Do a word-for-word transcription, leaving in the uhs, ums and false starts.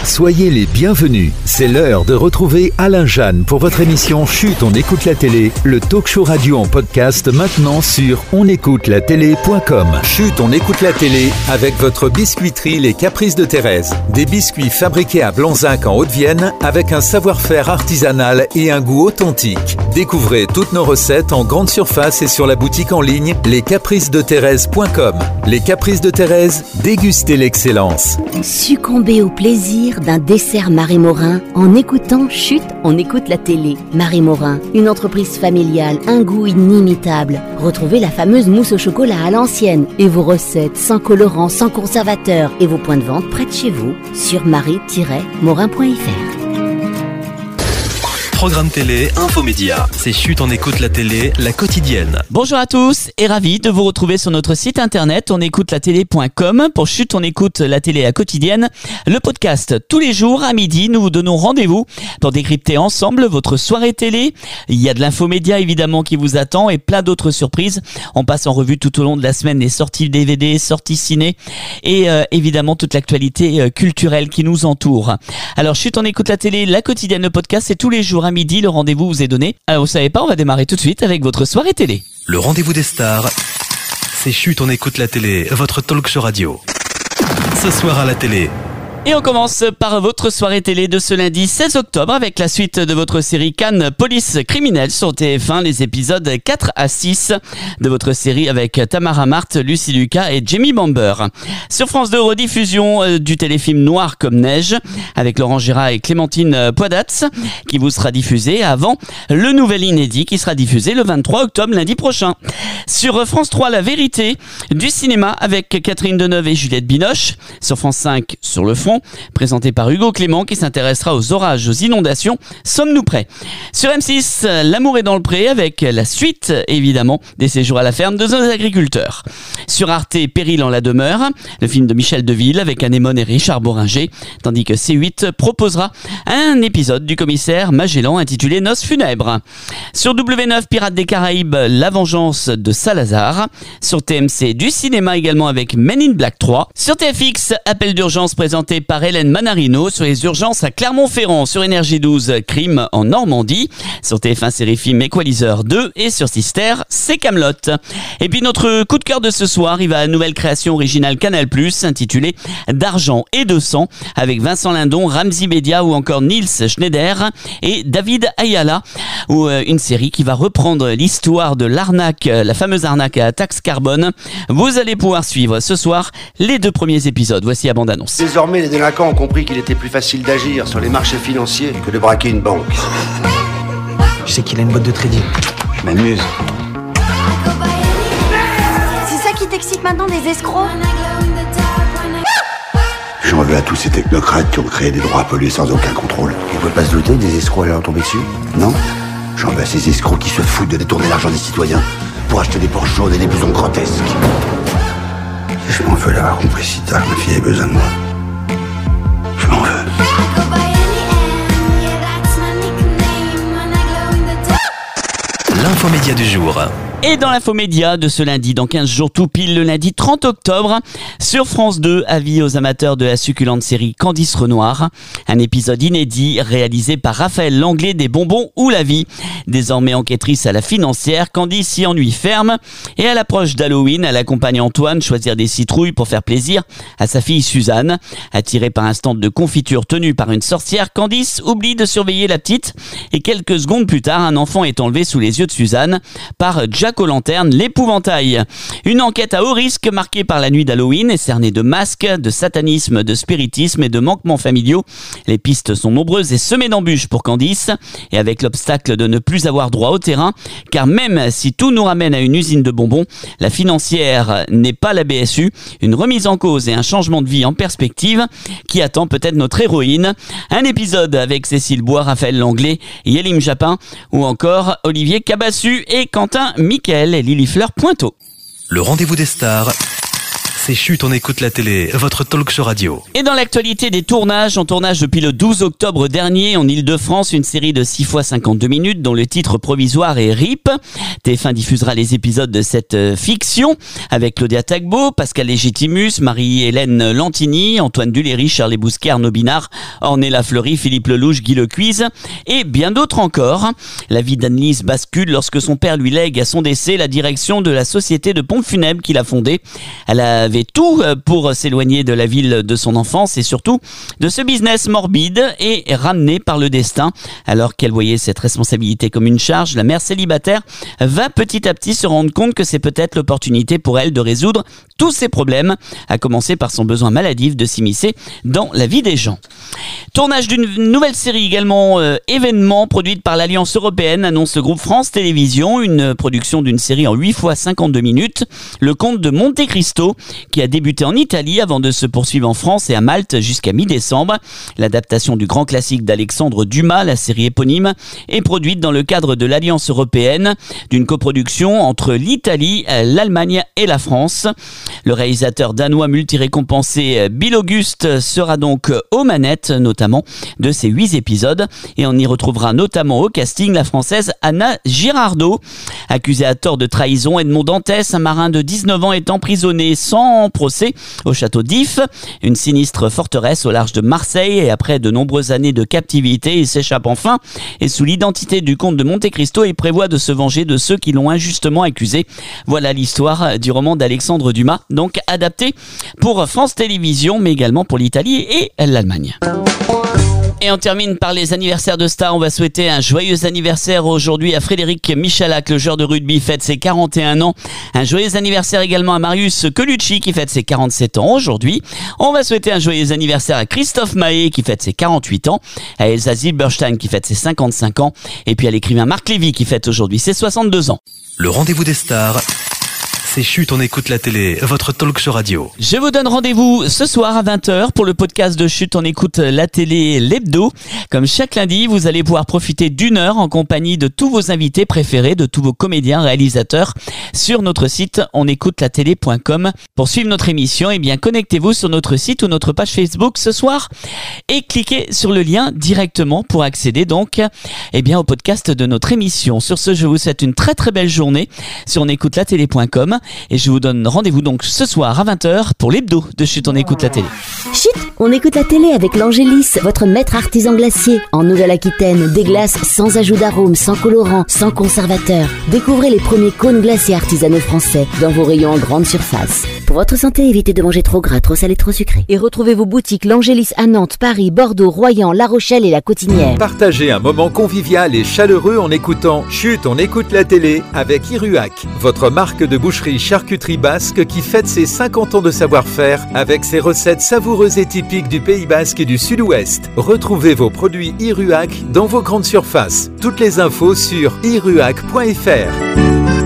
Soyez les bienvenus. C'est l'heure de retrouver Alain Jeanne pour votre émission Chut, on écoute la télé, le talk show radio en podcast maintenant sur on écoute la télé point com. Chut, on écoute la télé avec votre biscuiterie Les Caprices de Thérèse. Des biscuits fabriqués à Blanzac en Haute-Vienne avec un savoir-faire artisanal et un goût authentique. Découvrez toutes nos recettes en grande surface et sur la boutique en ligne les caprices de thérèse point com. Les Caprices de Thérèse, dégustez l'excellence. Succombez au plaisir d'un dessert Marie Morin en écoutant Chut, on écoute la télé. Marie Morin, une entreprise familiale, un goût inimitable. Retrouvez la fameuse mousse au chocolat à l'ancienne et vos recettes sans colorant, sans conservateur et vos points de vente près de chez vous sur marie tiret morin point f r. Programme télé, infomédia. C'est Chut, on écoute la télé, la quotidienne. Bonjour à tous et ravi de vous retrouver sur notre site internet on écoute la télé point com pour Chut, on écoute la télé, la quotidienne. Le podcast, tous les jours à midi, nous vous donnons rendez-vous pour décrypter ensemble votre soirée télé. Il y a de l'infomédia évidemment qui vous attend et plein d'autres surprises. On passe en revue tout au long de la semaine les sorties D V D, sorties ciné et euh, évidemment toute l'actualité euh, culturelle qui nous entoure. Alors Chut, on écoute la télé, la quotidienne, le podcast, c'est tous les jours à midi, le rendez-vous vous est donné. Alors vous savez pas, on va démarrer tout de suite avec votre soirée télé. Le rendez-vous des stars, c'est Chut, on écoute la télé, votre talk show radio. Ce soir à la télé. Et on commence par votre soirée télé de ce lundi seize octobre avec la suite de votre série Cannes Police Criminelle sur T F un, les épisodes quatre à six de votre série avec Tamara Marthe, Lucie Lucas et Jamie Bamber. Sur France deux, rediffusion du téléfilm Noir comme neige avec Laurent Gérard et Clémentine Poidatz qui vous sera diffusé avant le nouvel inédit qui sera diffusé le vingt-trois octobre lundi prochain. Sur France trois, La Vérité du cinéma avec Catherine Deneuve et Juliette Binoche. Sur France cinq, Sur le front, présenté par Hugo Clément qui s'intéressera aux orages, aux inondations. Sommes-nous prêts? Sur M six, L'amour est dans le pré avec la suite évidemment des séjours à la ferme de nos agriculteurs. Sur Arte, Péril en la demeure, le film de Michel Deville avec Anémone et Richard Boringer, tandis que C huit proposera un épisode du commissaire Magellan intitulé Noces funèbres. Sur W neuf, Pirates des Caraïbes, La vengeance de Salazar. Sur T M C, du cinéma également avec Men in Black trois. Sur T F X, Appel d'urgence présenté par Hélène Manarino sur les urgences à Clermont-Ferrand. Sur Énergie douze, Crime en Normandie. Sur T F un, série film Equalizer deux. Et sur Sister, c'est Kaamelott. Et puis notre coup de cœur de ce soir, il va à la nouvelle création originale Canal plus, intitulée D'argent et de sang, avec Vincent Lindon, Ramzy Bedia ou encore Niels Schneider et David Ayala, ou euh, une série qui va reprendre l'histoire de l'arnaque, la fameuse arnaque à la taxe carbone. Vous allez pouvoir suivre ce soir les deux premiers épisodes. Voici la bande-annonce. Désormais, les délinquants ont compris qu'il était plus facile d'agir sur les marchés financiers que de braquer une banque. Je sais qu'il a une boîte de trading. Je m'amuse. C'est ça qui t'excite maintenant, des escrocs? J'en veux à tous ces technocrates qui ont créé des droits à polluer sans aucun contrôle. Ils ne peuvent pas se douter que des escrocs allaient leur tomber dessus, non? J'en veux à ces escrocs qui se foutent de détourner l'argent des citoyens pour acheter des Porsche jaunes et des blousons grotesques. Je m'en veux d'avoir compris si tard que ma fille avait besoin de moi. Je m'en veux. L'infomédia du jour. Et dans l'infomédia de ce lundi, dans quinze jours tout pile, le lundi trente octobre, sur France deux, avis aux amateurs de la succulente série Candice Renoir. Un épisode inédit réalisé par Raphaël Langlais des Bonbons ou la Vie. Désormais enquêtrice à la financière, Candice s'y ennuie ferme. Et à l'approche d'Halloween, elle accompagne Antoine choisir des citrouilles pour faire plaisir à sa fille Suzanne. Attirée par un stand de confiture tenu par une sorcière, Candice oublie de surveiller la petite. Et quelques secondes plus tard, un enfant est enlevé sous les yeux de Suzanne par Jack aux lanternes, l'épouvantail. Une enquête à haut risque marquée par la nuit d'Halloween est cernée de masques, de satanisme, de spiritisme et de manquements familiaux. Les pistes sont nombreuses et semées d'embûches pour Candice, et avec l'obstacle de ne plus avoir droit au terrain, car même si tout nous ramène à une usine de bonbons, la financière n'est pas la B S U, une remise en cause et un changement de vie en perspective qui attend peut-être notre héroïne. Un épisode avec Cécile Bois, Raphaël Langlais, Yélim Japin ou encore Olivier Cabassu et Quentin Michael et Lily Fleur Pointeau. Le rendez-vous des stars, C'est Chut, on écoute la télé, votre talk show radio. Et dans l'actualité des tournages, en tournage depuis le douze octobre dernier en Ile-de-France, une série de six fois cinquante-deux minutes dont le titre provisoire est R I P. T F un diffusera les épisodes de cette euh, fiction avec Claudia Tagbo, Pascal Légitimus, Marie-Hélène Lantigny, Antoine Duléry, Charles Bousquet, Arnaud Binard, Ornella Fleury, Philippe Lelouch, Guy Lecuise et bien d'autres encore. La vie d'Annelise bascule lorsque son père lui lègue à son décès la direction de la société de pompes funèbres qu'il a fondée. Elle avait tout pour s'éloigner de la ville de son enfance et surtout de ce business morbide et ramené par le destin. Alors qu'elle voyait cette responsabilité comme une charge, la mère célibataire va petit à petit se rendre compte que c'est peut-être l'opportunité pour elle de résoudre tous ses problèmes, à commencer par son besoin maladif de s'immiscer dans la vie des gens. Tournage d'une nouvelle série également euh, événement produite par l'Alliance européenne, annonce le groupe France Télévisions, une production d'une série en huit fois cinquante-deux minutes, Le Comte de Monte Cristo, qui a débuté en Italie avant de se poursuivre en France et à Malte jusqu'à mi-décembre. L'adaptation du grand classique d'Alexandre Dumas, la série éponyme, est produite dans le cadre de l'Alliance européenne, d'une coproduction entre l'Italie, l'Allemagne et la France. Le réalisateur danois multi-récompensé Bill Auguste sera donc aux manettes, notamment de ces huit épisodes, et on y retrouvera notamment au casting la française Anna Girardot. Accusée à tort de trahison, Edmond Dantès, un marin de dix-neuf ans, est emprisonné sans procès au château d'If, une sinistre forteresse au large de Marseille, et après de nombreuses années de captivité, il s'échappe enfin et sous l'identité du comte de Monte Cristo, il prévoit de se venger de ceux qui l'ont injustement accusé. Voilà l'histoire du roman d'Alexandre Dumas, donc adapté pour France Télévisions, mais également pour l'Italie et l'Allemagne. Et on termine par les anniversaires de stars. On va souhaiter un joyeux anniversaire aujourd'hui à Frédéric Michalak, le joueur de rugby, fête ses quarante et un ans. Un joyeux anniversaire également à Marius Colucci qui fête ses quarante-sept ans aujourd'hui. On va souhaiter un joyeux anniversaire à Christophe Mahé qui fête ses quarante-huit ans, à Elsa Zilberstein qui fête ses cinquante-cinq ans et puis à l'écrivain Marc Lévy qui fête aujourd'hui ses soixante-deux ans. Le rendez-vous des stars, c'est Chut, on écoute la télé, votre talk show radio. Je vous donne rendez-vous ce soir à vingt heures pour le podcast de Chut, on écoute la télé, l'hebdo. Comme chaque lundi, vous allez pouvoir profiter d'une heure en compagnie de tous vos invités préférés, de tous vos comédiens, réalisateurs, sur notre site on écoute la télé point com. Pour suivre notre émission, eh bien, connectez-vous sur notre site ou notre page Facebook ce soir et cliquez sur le lien directement pour accéder donc, eh bien, au podcast de notre émission. Sur ce, je vous souhaite une très très belle journée sur on écoute la télé point com. Et je vous donne rendez-vous donc ce soir à vingt heures pour l'hebdo de Chut, on écoute la télé. Chut, on écoute la télé avec l'Angélis, votre maître artisan glacier. En Nouvelle-Aquitaine, des glaces sans ajout d'arôme, sans colorant, sans conservateur. Découvrez les premiers cônes glaciers artisanaux français dans vos rayons en grande surface. Pour votre santé, évitez de manger trop gras, trop salé, trop sucré. Et retrouvez vos boutiques l'Angélis à Nantes, Paris, Bordeaux, Royan, La Rochelle et La Cotinière. Partagez un moment convivial et chaleureux en écoutant Chut, on écoute la télé avec Iruac, votre marque de boucherie charcuterie basque qui fête ses cinquante ans de savoir-faire avec ses recettes savoureuses et typiques du Pays Basque et du Sud-Ouest. Retrouvez vos produits Iruac dans vos grandes surfaces. Toutes les infos sur iruac point f r.